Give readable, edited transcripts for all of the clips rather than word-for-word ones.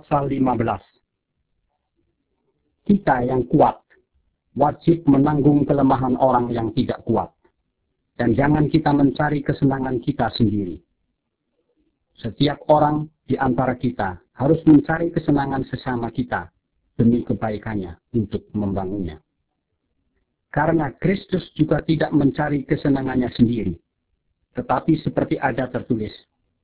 pasal 15. Kita yang kuat wajib menanggung kelemahan orang yang tidak kuat. Dan jangan kita mencari kesenangan kita sendiri. Setiap orang di antara kita harus mencari kesenangan sesama kita demi kebaikannya untuk membangunnya. Karena Kristus juga tidak mencari kesenangannya sendiri, tetapi seperti ada tertulis,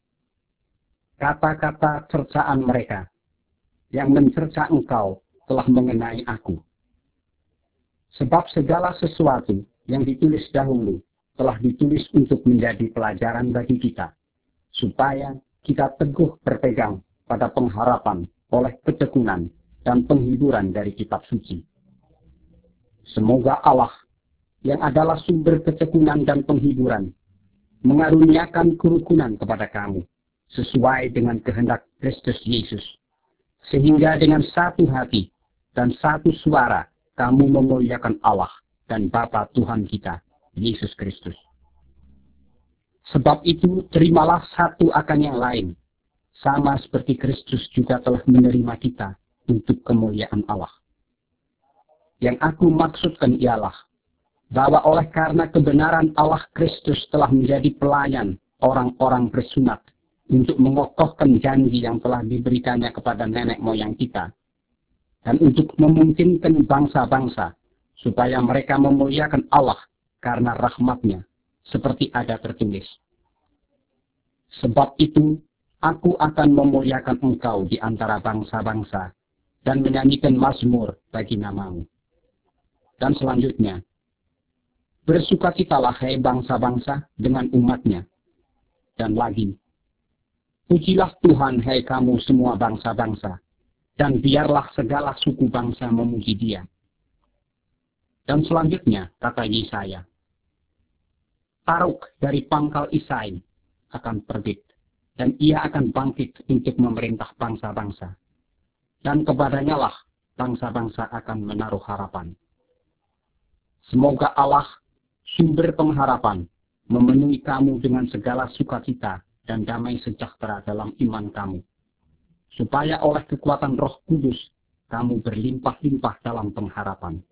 kata-kata cercaan mereka yang mencerca engkau telah mengenai aku. Sebab segala sesuatu yang ditulis dahulu telah ditulis untuk menjadi pelajaran bagi kita, supaya kita teguh berpegang pada pengharapan oleh ketekunan dan penghiburan dari kitab suci. Semoga Allah, yang adalah sumber ketekunan dan penghiburan, mengaruniakan kerukunan kepada kamu, sesuai dengan kehendak Kristus Yesus, sehingga dengan satu hati dan satu suara kamu memuliakan Allah dan Bapa Tuhan kita, Yesus Kristus. Sebab itu terimalah satu akan yang lain, sama seperti Kristus juga telah menerima kita untuk kemuliaan Allah. Yang aku maksudkan ialah bahwa oleh karena kebenaran Allah, Kristus telah menjadi pelayan orang-orang bersunat untuk mengokohkan janji yang telah diberikannya kepada nenek moyang kita, dan untuk memungkinkan bangsa-bangsa supaya mereka memuliakan Allah karena rahmat-Nya, seperti ada tertulis. Sebab itu, aku akan memuliakan engkau di antara bangsa-bangsa dan menyanyikan mazmur bagi namamu. Dan selanjutnya, bersukacitalah hai bangsa-bangsa dengan umat-Nya. Dan lagi, pujilah Tuhan hai kamu semua bangsa-bangsa, dan biarlah segala suku bangsa memuji Dia. Dan selanjutnya, kata Yesaya, Taruk dari pangkal Isai akan terbit, dan ia akan bangkit untuk memerintah bangsa-bangsa. Dan kepadanya lah bangsa-bangsa akan menaruh harapan. Semoga Allah, sumber pengharapan, memenuhi kamu dengan segala sukacita dan damai sejahtera dalam iman kamu, supaya oleh kekuatan Roh Kudus kamu berlimpah-limpah dalam pengharapan.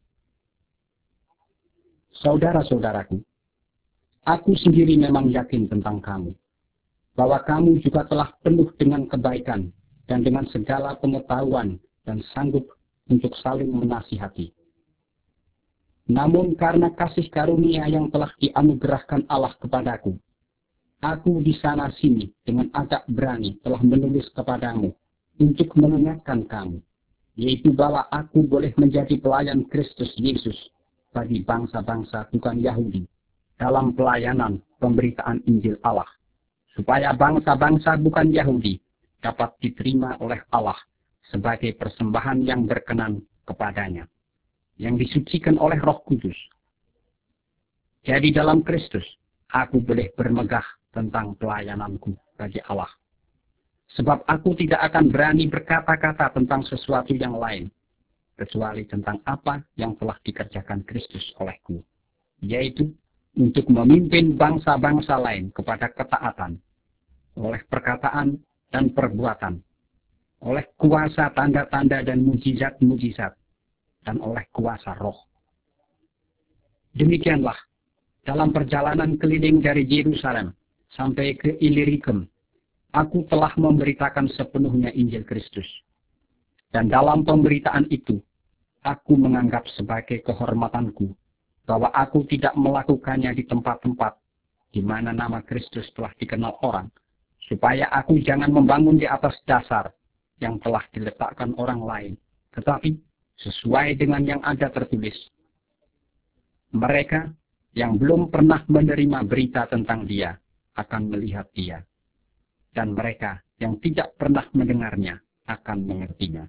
Saudara-saudaraku, aku sendiri memang yakin tentang kamu, bahwa kamu juga telah penuh dengan kebaikan dan dengan segala pengetahuan dan sanggup untuk saling menasihati. Namun karena kasih karunia yang telah dianugerahkan Allah kepadaku, aku di sana sini dengan agak berani telah menulis kepadamu untuk mengingatkan kamu, yaitu bahwa aku boleh menjadi pelayan Kristus Yesus bagi bangsa-bangsa bukan Yahudi dalam pelayanan pemberitaan Injil Allah, supaya bangsa-bangsa bukan Yahudi dapat diterima oleh Allah sebagai persembahan yang berkenan kepadanya, yang disucikan oleh Roh Kudus. Jadi dalam Kristus, aku boleh bermegah tentang pelayananku bagi Allah. Sebab aku tidak akan berani berkata-kata tentang sesuatu yang lain, kecuali tentang apa yang telah dikerjakan Kristus olehku, yaitu untuk memimpin bangsa-bangsa lain kepada ketaatan, oleh perkataan dan perbuatan, oleh kuasa tanda-tanda dan mujizat-mujizat, dan oleh kuasa Roh. Demikianlah, dalam perjalanan keliling dari Yerusalem sampai ke Illyricum, aku telah memberitakan sepenuhnya Injil Kristus. Dan dalam pemberitaan itu, aku menganggap sebagai kehormatanku bahwa aku tidak melakukannya di tempat-tempat di mana nama Kristus telah dikenal orang, supaya aku jangan membangun di atas dasar yang telah diletakkan orang lain, tetapi sesuai dengan yang ada tertulis. Mereka yang belum pernah menerima berita tentang Dia akan melihat Dia, dan mereka yang tidak pernah mendengarnya akan mengertinya.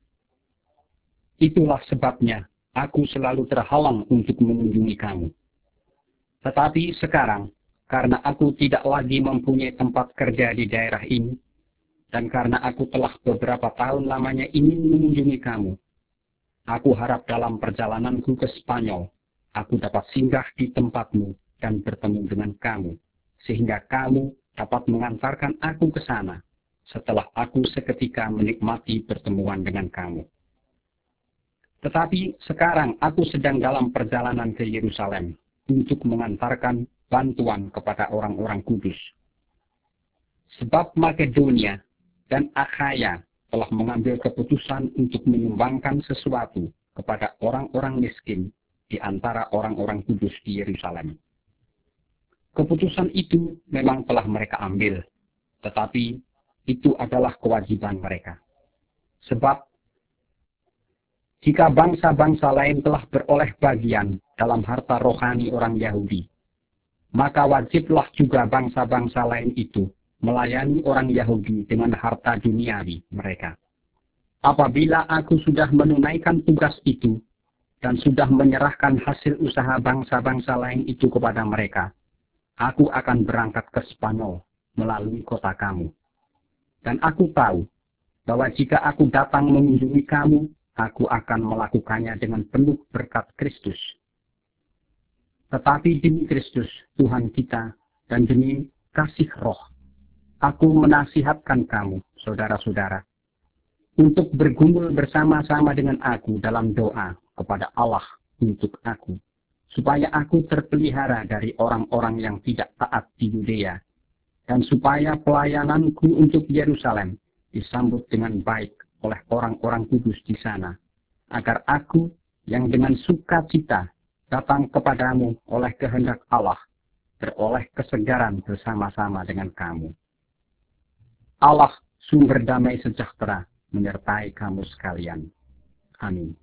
Itulah sebabnya aku selalu terhalang untuk mengunjungi kamu. Tetapi sekarang, karena aku tidak lagi mempunyai tempat kerja di daerah ini, dan karena aku telah beberapa tahun lamanya ingin mengunjungi kamu, aku harap dalam perjalananku ke Spanyol, aku dapat singgah di tempatmu dan bertemu dengan kamu, sehingga kamu dapat mengantarkan aku ke sana, setelah aku seketika menikmati pertemuan dengan kamu. Tetapi sekarang aku sedang dalam perjalanan ke Yerusalem untuk mengantarkan bantuan kepada orang-orang kudus. Sebab Makedonia dan Akhaya telah mengambil keputusan untuk menyumbangkan sesuatu kepada orang-orang miskin di antara orang-orang kudus di Yerusalem. Keputusan itu memang telah mereka ambil, tetapi itu adalah kewajiban mereka. Sebab jika bangsa-bangsa lain telah beroleh bagian dalam harta rohani orang Yahudi, maka wajiblah juga bangsa-bangsa lain itu melayani orang Yahudi dengan harta duniawi mereka. Apabila aku sudah menunaikan tugas itu dan sudah menyerahkan hasil usaha bangsa-bangsa lain itu kepada mereka, aku akan berangkat ke Spanyol melalui kota kamu. Dan aku tahu bahwa jika aku datang mengunjungi kamu, aku akan melakukannya dengan penuh berkat Kristus. Tetapi demi Kristus, Tuhan kita, dan demi kasih roh, aku menasihatkan kamu, saudara-saudara, untuk bergumul bersama-sama dengan aku dalam doa kepada Allah untuk aku, supaya aku terpelihara dari orang-orang yang tidak taat di Yudea, dan supaya pelayananku untuk Yerusalem disambut dengan baik oleh orang-orang kudus di sana, agar aku yang dengan sukacita datang kepadamu oleh kehendak Allah, beroleh kesegaran bersama-sama dengan kamu. Allah, sumber damai sejahtera, menyertai kamu sekalian. Amin.